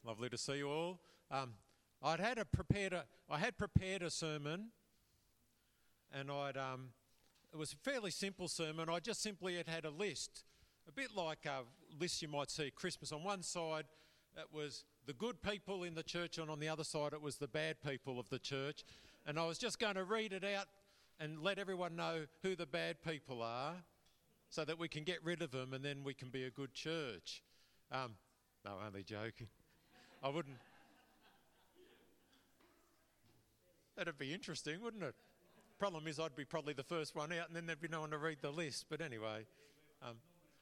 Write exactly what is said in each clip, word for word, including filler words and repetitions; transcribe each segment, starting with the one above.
Lovely to see you all. Um, I'd had a prepared. A, I had prepared a sermon, and I'd. Um, it was a fairly simple sermon. I just simply had had a list, a bit like a list you might see at Christmas. On one side, it was the good people in the church, and on the other side, it was the bad people of the church. And I was just going to read it out and let everyone know who the bad people are, so that we can get rid of them, and then we can be a good church. Um, no, only joking. I wouldn't. That'd be interesting, wouldn't it? Problem is, I'd be probably the first one out, and then there'd be no one to read the list. But anyway, um,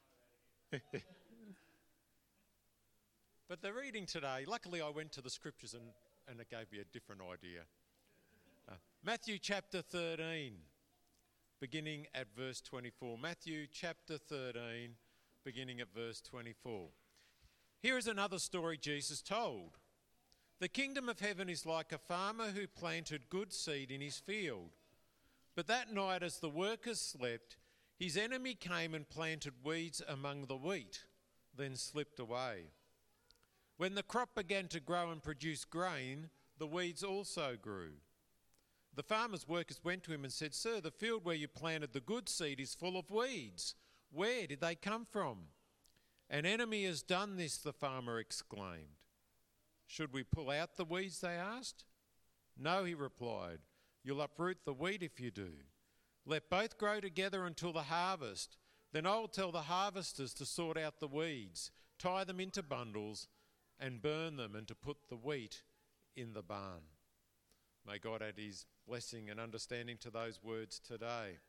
but the reading today. Luckily, I went to the scriptures, and, and it gave me a different idea. Uh, Matthew chapter thirteen, beginning at verse twenty-four. Matthew chapter thirteen, beginning at verse twenty-four. Here is another story Jesus told. The kingdom of heaven is like a farmer who planted good seed in his field. But that night, as the workers slept, his enemy came and planted weeds among the wheat, then slipped away. When the crop began to grow and produce grain, the weeds also grew. The farmer's workers went to him and said, "Sir, the field where you planted the good seed is full of weeds. Where did they come from?" "An enemy has done this," the farmer exclaimed. "Should we pull out the weeds?" they asked. "No," he replied. "You'll uproot the wheat if you do. Let both grow together until the harvest. Then I will tell the harvesters to sort out the weeds, tie them into bundles, and burn them, and to put the wheat in the barn." May God add his blessing and understanding to those words today.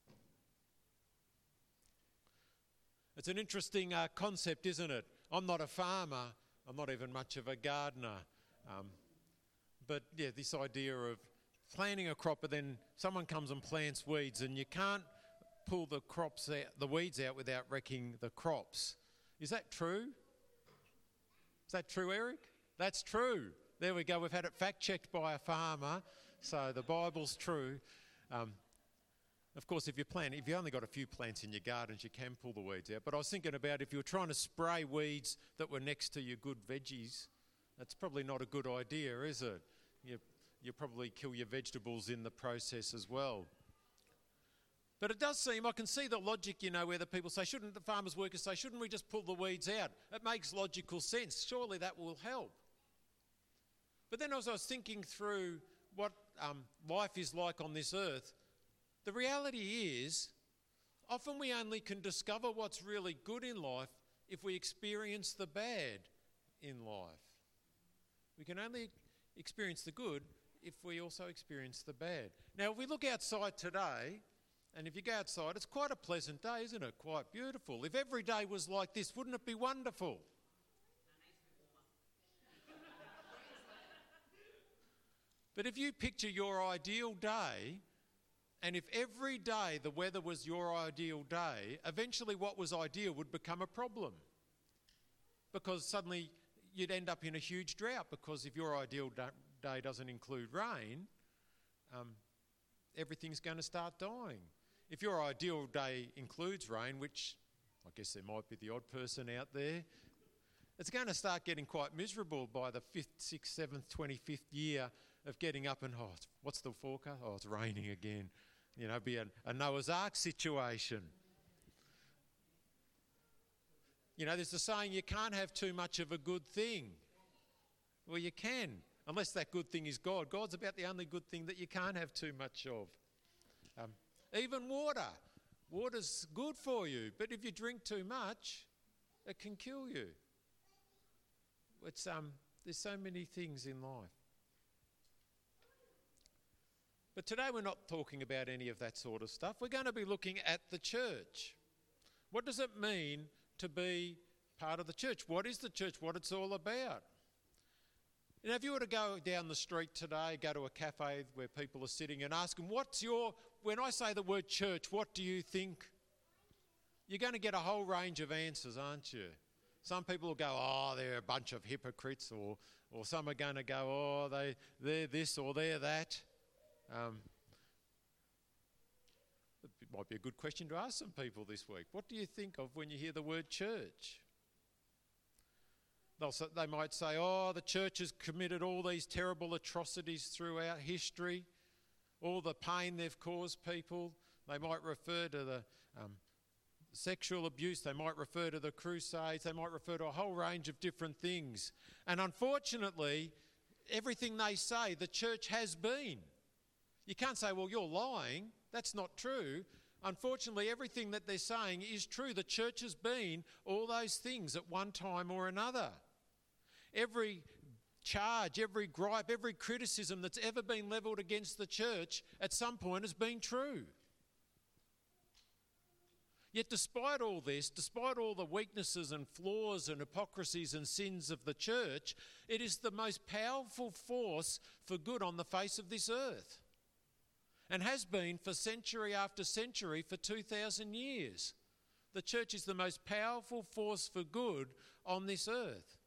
It's an interesting uh, concept, isn't it? I'm not a farmer. I'm not even much of a gardener. Um, but yeah, this idea of planting a crop, but then someone comes and plants weeds, and you can't pull the crops out, the weeds out without wrecking the crops. Is that true? Is that true, Eric? That's true. There we go. We've had it fact-checked by a farmer, so the Bible's true. Um, Of course, if you plant, if you've only got a few plants in your gardens, you can pull the weeds out. But I was thinking about if you were trying to spray weeds that were next to your good veggies, that's probably not a good idea, is it? You, you probably kill your vegetables in the process as well. But it does seem, I can see the logic, you know, where the people say, shouldn't the farmers' workers say, shouldn't we just pull the weeds out? It makes logical sense. Surely that will help. But then as I was thinking through what um, life is like on this earth, the reality is, often we only can discover what's really good in life if we experience the bad in life. We can only experience the good if we also experience the bad. Now, if we look outside today, and if you go outside, it's quite a pleasant day, isn't it? Quite beautiful. If every day was like this, wouldn't it be wonderful? But if you picture your ideal day, and if every day the weather was your ideal day, eventually what was ideal would become a problem. Because suddenly you'd end up in a huge drought, because if your ideal day doesn't include rain, um, everything's going to start dying. If your ideal day includes rain, which I guess there might be the odd person out there, it's going to start getting quite miserable by the fifth, sixth, seventh, twenty-fifth year of getting up and, oh, what's the forecast? Oh, it's raining again. You know, be a, a Noah's Ark situation. You know, there's the saying, you can't have too much of a good thing. Well, you can, unless that good thing is God. God's about the only good thing that you can't have too much of. Um, even water. Water's good for you, but if you drink too much, it can kill you. It's um, there's so many things in life. But today we're not talking about any of that sort of stuff. We're going to be looking at the church. What does it mean to be part of the church? What is the church? What it's all about? You know, if you were to go down the street today, go to a cafe where people are sitting and ask them, what's your, when I say the word church, what do you think? You're going to get a whole range of answers, aren't you? Some people will go, oh, they're a bunch of hypocrites, or or some are going to go, oh, they, they're this or they're that. Um, it might be a good question to ask some people this week. What do you think of when you hear the word church? They'll, they might say, oh, the church has committed all these terrible atrocities throughout history, all the pain they've caused people. They might refer to the um, sexual abuse, they might refer to the Crusades, they might refer to a whole range of different things. And unfortunately, everything they say, the church has been. You can't say, well, you're lying. That's not true. Unfortunately, everything that they're saying is true. The church has been all those things at one time or another. Every charge, every gripe, every criticism that's ever been levelled against the church at some point has been true. Yet despite all this, despite all the weaknesses and flaws and hypocrisies and sins of the church, it is the most powerful force for good on the face of this earth, and has been for century after century for two thousand years. The church is the most powerful force for good on this earth.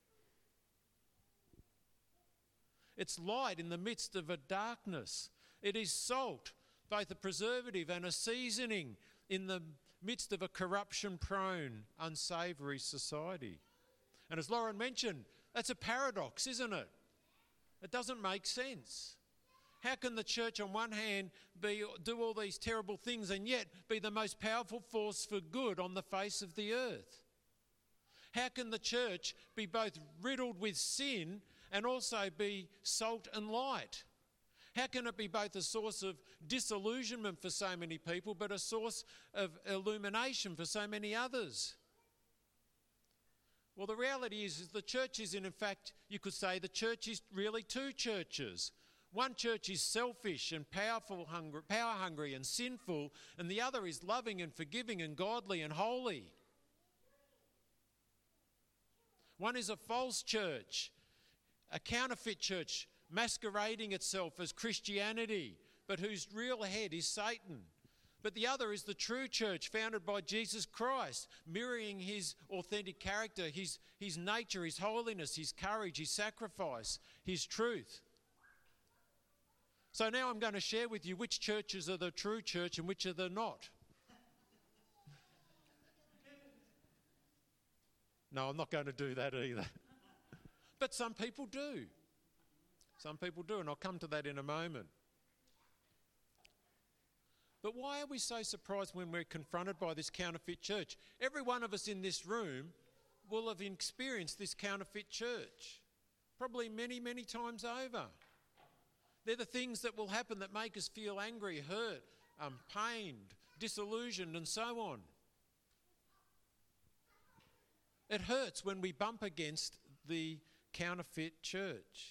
It's light in the midst of a darkness. It is salt, both a preservative and a seasoning in the midst of a corruption-prone, unsavoury society. And as Lauren mentioned, that's a paradox, isn't it? It doesn't make sense. How can the church on one hand be, do all these terrible things and yet be the most powerful force for good on the face of the earth? How can the church be both riddled with sin and also be salt and light? How can it be both a source of disillusionment for so many people but a source of illumination for so many others? Well, the reality is, is the church is, in fact, you could say the church is really two churches. One church is selfish and powerful, hungry, power hungry and sinful, and the other is loving and forgiving and godly and holy. One is a false church, a counterfeit church, masquerading itself as Christianity, but whose real head is Satan. But the other is the true church, founded by Jesus Christ, mirroring his authentic character, his, his nature, his holiness, his courage, his sacrifice, his truth. So now I'm going to share with you which churches are the true church and which are the not. No, I'm not going to do that either. But some people do. Some people do, and I'll come to that in a moment. But why are we so surprised when we're confronted by this counterfeit church? Every one of us in this room will have experienced this counterfeit church, probably many, many times over. They're the things that will happen that make us feel angry, hurt, um, pained, disillusioned, and so on. It hurts when we bump against the counterfeit church.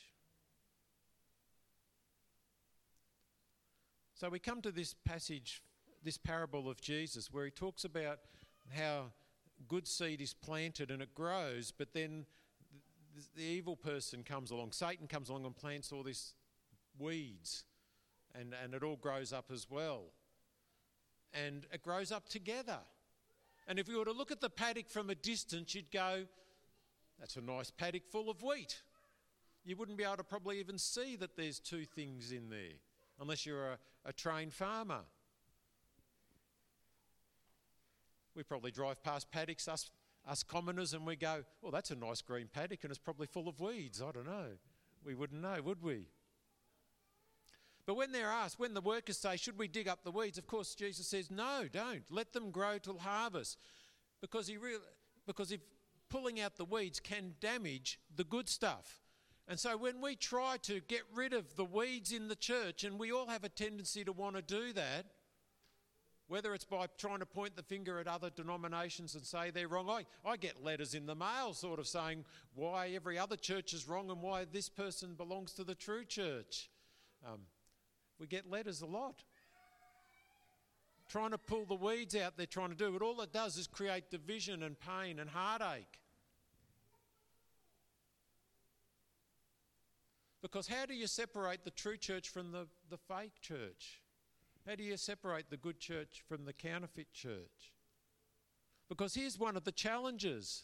So we come to this passage, this parable of Jesus, where he talks about how good seed is planted and it grows, but then the, the evil person comes along. Satan comes along and plants all these weeds, and, and it all grows up as well. And it grows up together. And if you were to look at the paddock from a distance, you'd go, that's a nice paddock full of wheat. You wouldn't be able to probably even see that there's two things in there, unless you're a, a trained farmer. We probably drive past paddocks, us, us commoners, and we go, well, that's a nice green paddock and it's probably full of weeds. I don't know. We wouldn't know, would we? But when they're asked, when the workers say, should we dig up the weeds? Of course, Jesus says, no, don't. Let them grow till harvest. Because, he re- because if pulling out the weeds can damage the good stuff. And so when we try to get rid of the weeds in the church, and we all have a tendency to want to do that, whether it's by trying to point the finger at other denominations and say they're wrong. I, I get letters in the mail sort of saying why every other church is wrong and why this person belongs to the true church. Um, we get letters a lot. Trying to pull the weeds out they're trying to do, but all it does is create division and pain and heartache. Because how do you separate the true church from the, the fake church? How do you separate the good church from the counterfeit church? Because here's one of the challenges.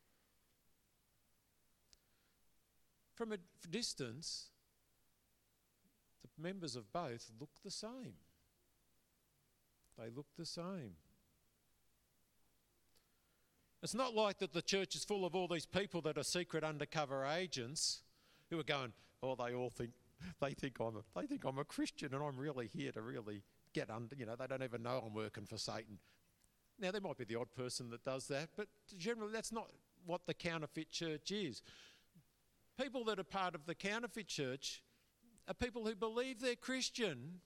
From a distance, the members of both look the same. They look the same. It's not like that the church is full of all these people that are secret undercover agents who are going, oh, they all think they think I'm a, they think I'm a Christian and I'm really here to really get under, you know, they don't even know I'm working for Satan. Now, there might be the odd person that does that, but generally that's not what the counterfeit church is. People that are part of the counterfeit church are people who believe they're Christian.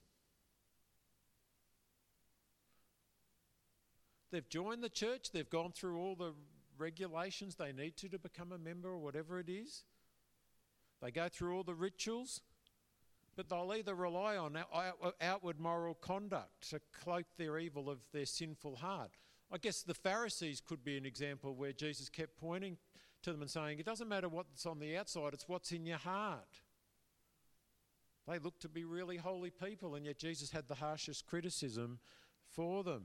They've joined the church, they've gone through all the regulations they need to to become a member or whatever it is. They go through all the rituals, but they'll either rely on outward moral conduct to cloak their evil of their sinful heart. I guess the Pharisees could be an example where Jesus kept pointing to them and saying, it doesn't matter what's on the outside, it's what's in your heart. They looked to be really holy people, and yet Jesus had the harshest criticism for them.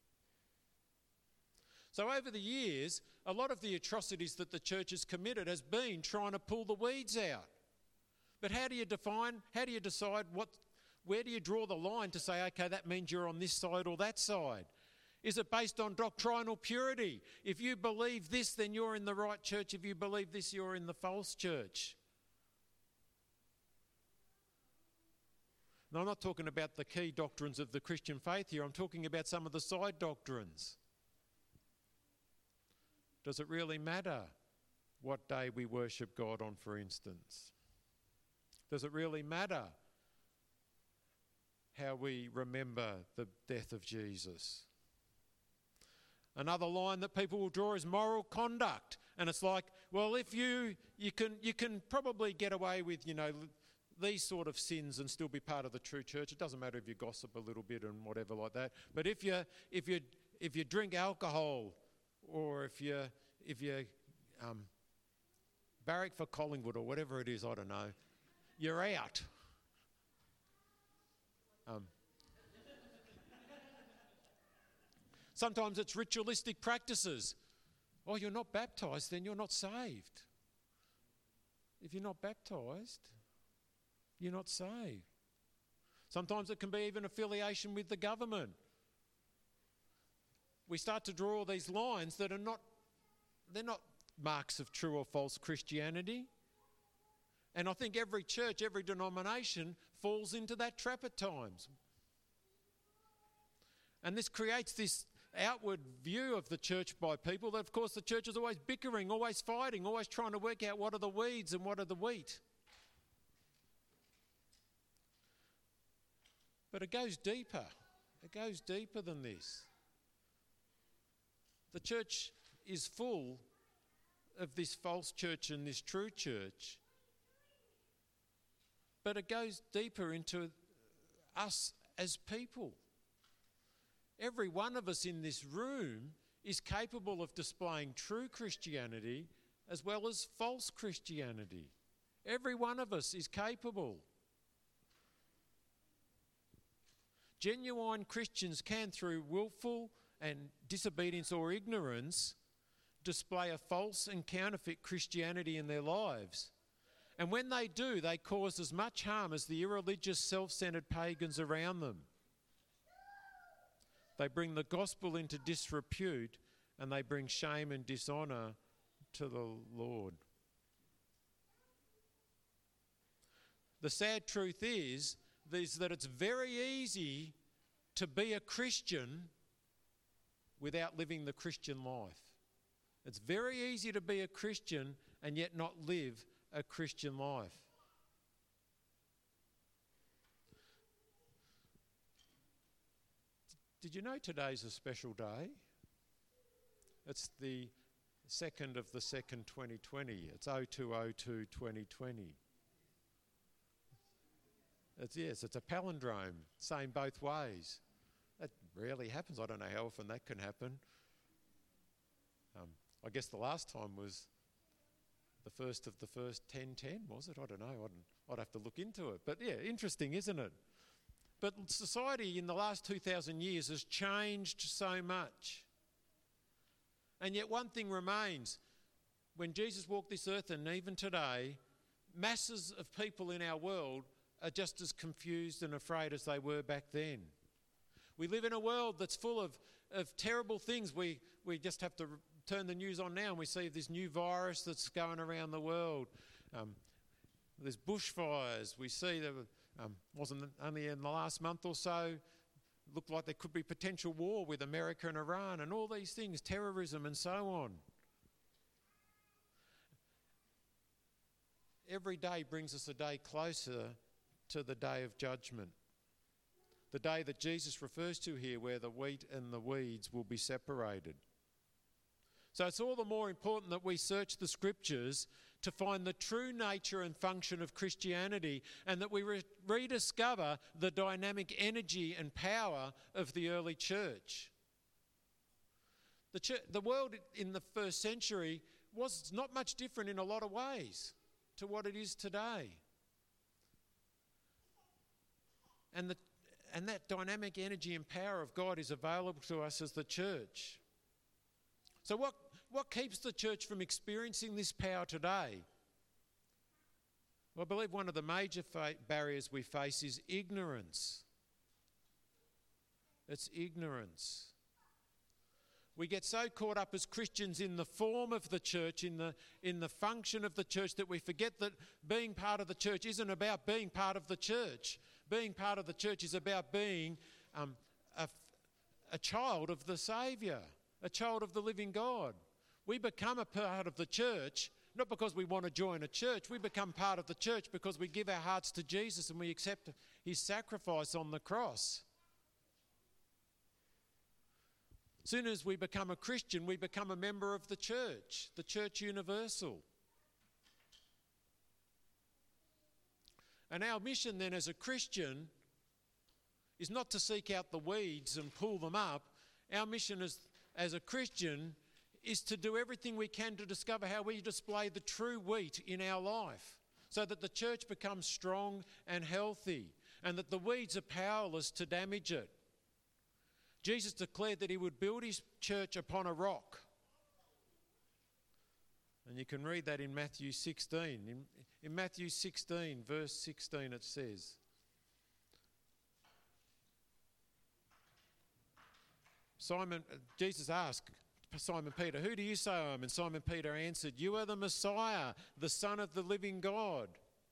So over the years, a lot of the atrocities that the church has committed has been trying to pull the weeds out. But how do you define, how do you decide what, where do you draw the line to say, okay, that means you're on this side or that side? Is it based on doctrinal purity? If you believe this, then you're in the right church. If you believe this, you're in the false church. Now, I'm not talking about the key doctrines of the Christian faith here. I'm talking about some of the side doctrines. Does it really matter what day we worship God on, for instance? Does it really matter how we remember the death of Jesus? Another line that people will draw is moral conduct. And it's like, well, if you, you can you can probably get away with, you know, these sort of sins and still be part of the true church. It doesn't matter if you gossip a little bit and whatever like that. But if you if you if you drink alcohol, or if you if you um, barrack for Collingwood or whatever it is, I don't know, you're out. Um, sometimes it's ritualistic practices. Oh, you're not baptised, then you're not saved. If you're not baptised, you're not saved. Sometimes it can be even affiliation with the government. We start to draw these lines that are not, they're not marks of true or false Christianity. And I think every church, every denomination falls into that trap at times. And this creates this outward view of the church by people that, of course, the church is always bickering, always fighting, always trying to work out what are the weeds and what are the wheat. But it goes deeper. It goes deeper than this. The church is full of this false church and this true church. But it goes deeper into us as people. Every one of us in this room is capable of displaying true Christianity as well as false Christianity. Every one of us is capable. Genuine Christians can, through willful and disobedience or ignorance, display a false and counterfeit Christianity in their lives. And when they do, they cause as much harm as the irreligious, self-centered pagans around them. They bring the gospel into disrepute, and they bring shame and dishonour to the Lord. The sad truth is, is that it's very easy to be a Christian without living the Christian life. It's very easy to be a Christian and yet not live a Christian life. Did you know today's a special day? It's the second of the second twenty twenty. It's oh two oh two twenty twenty. It's, yes, it's a palindrome, same both ways. That rarely happens. I don't know how often that can happen. Um, I guess the last time was the first of the first ten ten, was it? I don't know. I'd, I'd have to look into it. But yeah, interesting, isn't it? But society in the last two thousand years has changed so much. And yet one thing remains. When Jesus walked this earth, and even today, masses of people in our world are just as confused and afraid as they were back then. We live in a world that's full of, of terrible things. We, we just have to turn the news on now and we see this new virus that's going around the world. Um, there's bushfires. We see that um, wasn't only in the last month or so, looked like there could be potential war with America and Iran and all these things, terrorism and so on. Every day brings us a day closer to the day of judgment. The day that Jesus refers to here, where the wheat and the weeds will be separated. So it's all the more important that we search the scriptures to find the true nature and function of Christianity, and that we re- rediscover the dynamic energy and power of the early church. The, ch- the world in the first century was not much different in a lot of ways to what it is today. And, the, and that dynamic energy and power of God is available to us as the church. So what, what keeps the church from experiencing this power today? Well, I believe one of the major fa- barriers we face is ignorance. It's ignorance. We get so caught up as Christians in the form of the church, in the, in the function of the church, that we forget that being part of the church isn't about being part of the church. Being part of the church is about being um, a, a child of the Saviour, a child of the living God. We become a part of the church, not because we want to join a church. We become part of the church because we give our hearts to Jesus and we accept his sacrifice on the cross. As soon as we become a Christian, we become a member of the church, the church universal. And our mission then as a Christian is not to seek out the weeds and pull them up. Our mission as, as a Christian is to do everything we can to discover how we display the true wheat in our life, so that the church becomes strong and healthy, and that the weeds are powerless to damage it. Jesus declared that he would build his church upon a rock. And you can read that in Matthew sixteen. In, in Matthew sixteen, verse sixteen, it says, Simon, Jesus asked Simon Peter, "Who do you say I am?" And Simon Peter answered, "You are the Messiah, the Son of the living God."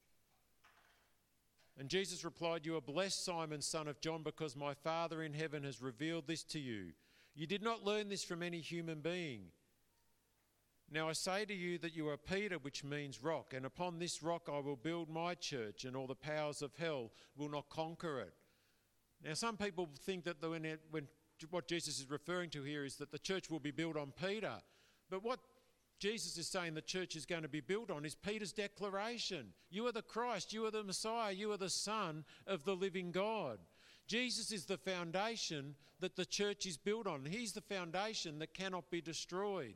And Jesus replied, "You are blessed, Simon, son of John, because my Father in heaven has revealed this to you. You did not learn this from any human being. Now I say to you that you are Peter, which means rock, and upon this rock I will build my church, and all the powers of hell will not conquer it." Now some people think that when, it, when what Jesus is referring to here is that the church will be built on Peter. But what Jesus is saying the church is going to be built on is Peter's declaration. You are the Christ, you are the Messiah, you are the Son of the living God. Jesus is the foundation that the church is built on. He's the foundation that cannot be destroyed.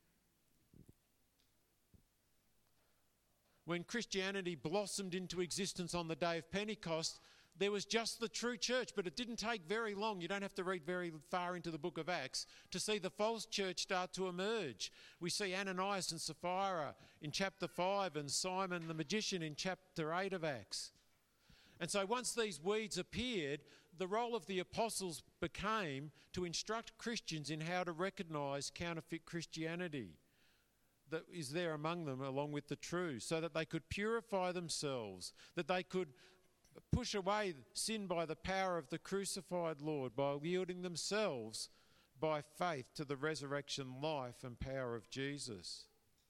When Christianity blossomed into existence on the day of Pentecost, there was just the true church, but it didn't take very long. You don't have to read very far into the book of Acts to see the false church start to emerge. We see Ananias and Sapphira in chapter five and Simon the magician in chapter eight of Acts. And so once these weeds appeared, the role of the apostles became to instruct Christians in how to recognise counterfeit Christianity that is there among them along with the true, so that they could purify themselves, that they could push away sin by the power of the crucified Lord, by yielding themselves by faith to the resurrection life and power of Jesus.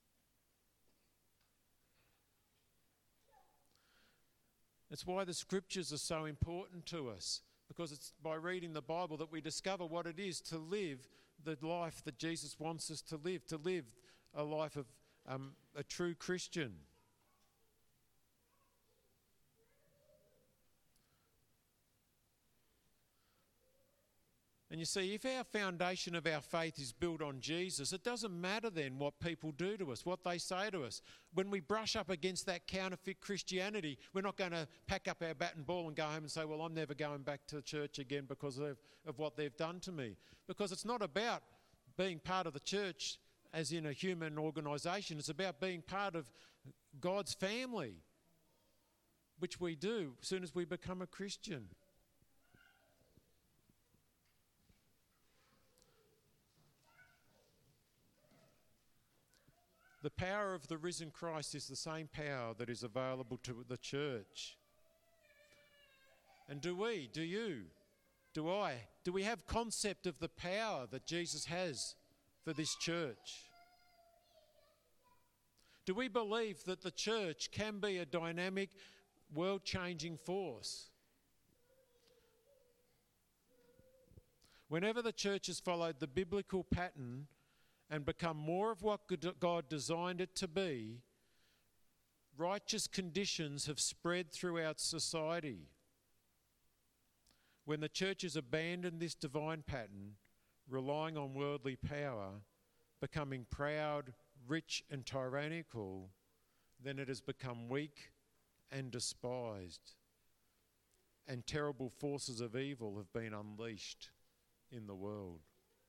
It's why the scriptures are so important to us, because it's by reading the Bible that we discover what it is to live the life that Jesus wants us to live, to live a life of um, a true Christian. And you see, if our foundation of our faith is built on Jesus, it doesn't matter then what people do to us, what they say to us. When we brush up against that counterfeit Christianity, we're not going to pack up our bat and ball and go home and say, well, I'm never going back to church again because of, of what they've done to me. Because it's not about being part of the church as in a human organisation. It's about being part of God's family, which we do as soon as we become a Christian. The power of the risen Christ is the same power that is available to the church. And do we, do you, do I, do we have concept of the power that Jesus has for this church? Do we believe that the church can be a dynamic, world-changing force? Whenever the church has followed the biblical pattern and become more of what God designed it to be, righteous conditions have spread throughout society. When the church has abandoned this divine pattern, relying on worldly power, becoming proud, rich and tyrannical, then it has become weak and despised, and terrible forces of evil have been unleashed in the world.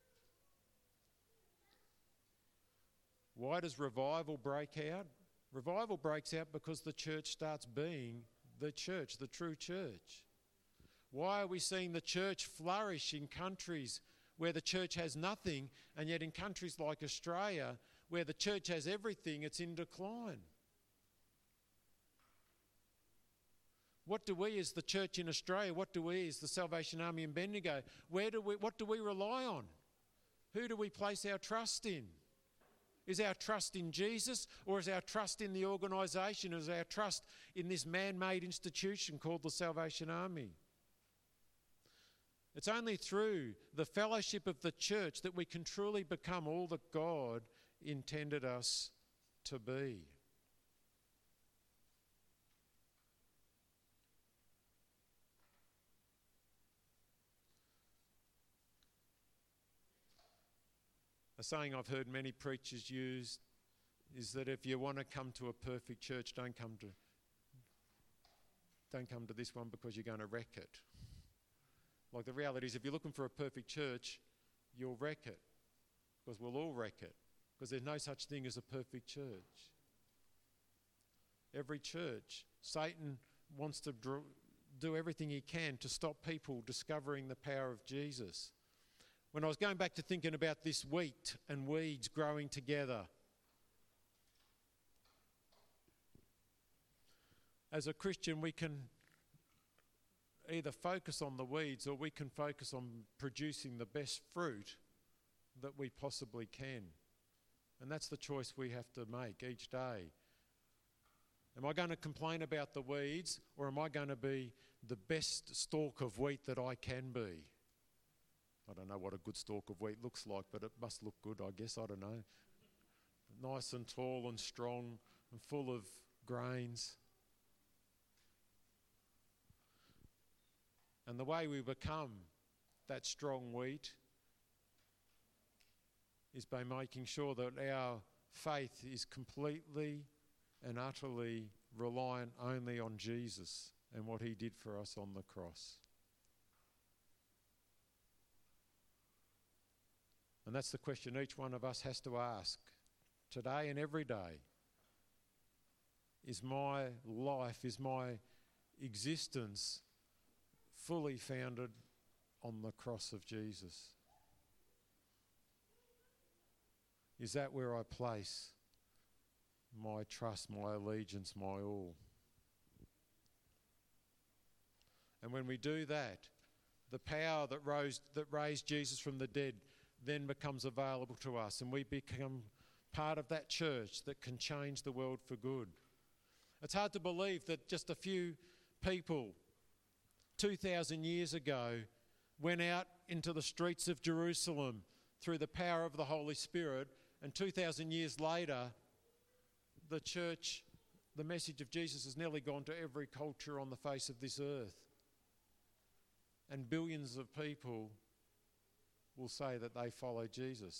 Why does revival break out? Revival breaks out because the church starts being the church, the true church. Why are we seeing the church flourish in countries where the church has nothing, and yet in countries like Australia, where the church has everything, it's in decline? What do we as the church in Australia, what do we as the Salvation Army in Bendigo, where do we, what do we rely on? Who do we place our trust in? Is our trust in Jesus, or is our trust in the organisation? Is our trust in this man-made institution called the Salvation Army? It's only through the fellowship of the church that we can truly become all that God intended us to be. A saying I've heard many preachers use is that if you want to come to a perfect church, don't come to don't come to this one because you're going to wreck it. Like, the reality is, if you're looking for a perfect church, you'll wreck it, because we'll all wreck it, because there's no such thing as a perfect church. Every church, Satan wants to draw, do everything he can to stop people discovering the power of Jesus. When I was going back to thinking about this wheat and weeds growing together, as a Christian, we can either focus on the weeds, or we can focus on producing the best fruit that we possibly can. And that's the choice we have to make each day. Am I going to complain about the weeds, or am I going to be the best stalk of wheat that I can be? I don't know what a good stalk of wheat looks like, but it must look good, I guess. I don't know. Nice and tall and strong and full of grains. And the way we become that strong wheat is by making sure that our faith is completely and utterly reliant only on Jesus and what he did for us on the cross. And that's the question each one of us has to ask today and every day. Is my life, is my existence fully founded on the cross of Jesus? Is that where I place my trust, my allegiance, my all? And when we do that, the power that rose, that raised Jesus from the dead then becomes available to us, and we become part of that church that can change the world for good. It's hard to believe that just a few people two thousand years ago went out into the streets of Jerusalem through the power of the Holy Spirit, and two thousand years later, the church, the message of Jesus has nearly gone to every culture on the face of this earth. And billions of people will say that they follow Jesus.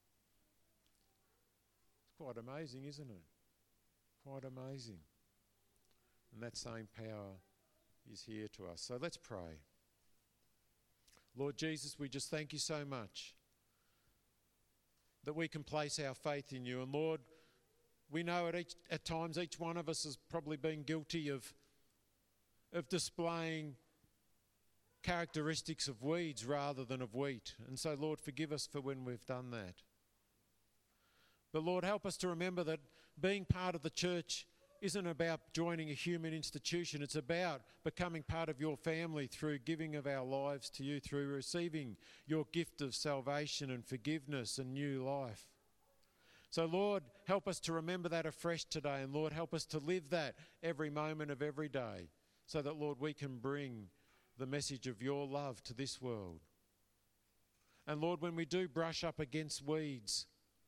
It's quite amazing, isn't it? Quite amazing. And that same power is here to us. So let's pray. Lord Jesus, we just thank you so much that we can place our faith in you. And Lord, we know at, each, at times each one of us has probably been guilty of, of displaying characteristics of weeds rather than of wheat. And so, Lord, forgive us for when we've done that. But Lord, help us to remember that being part of the church isn't about joining a human institution. It's about becoming part of your family through giving of our lives to you, through receiving your gift of salvation and forgiveness and new life. So Lord, help us to remember that afresh today, and Lord, help us to live that every moment of every day, so that, Lord, we can bring the message of your love to this world. And Lord, when we do brush up against weeds,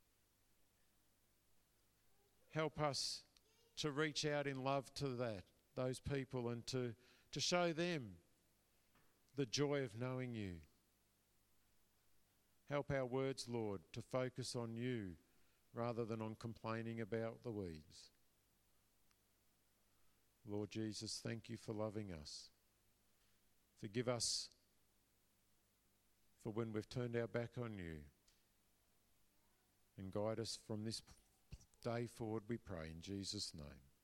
help us to reach out in love to that, those people, and to, to show them the joy of knowing you. Help our words, Lord, to focus on you rather than on complaining about the weeds. Lord Jesus, thank you for loving us. Forgive us for when we've turned our back on you. And guide us from this day forward, we pray, in Jesus' name.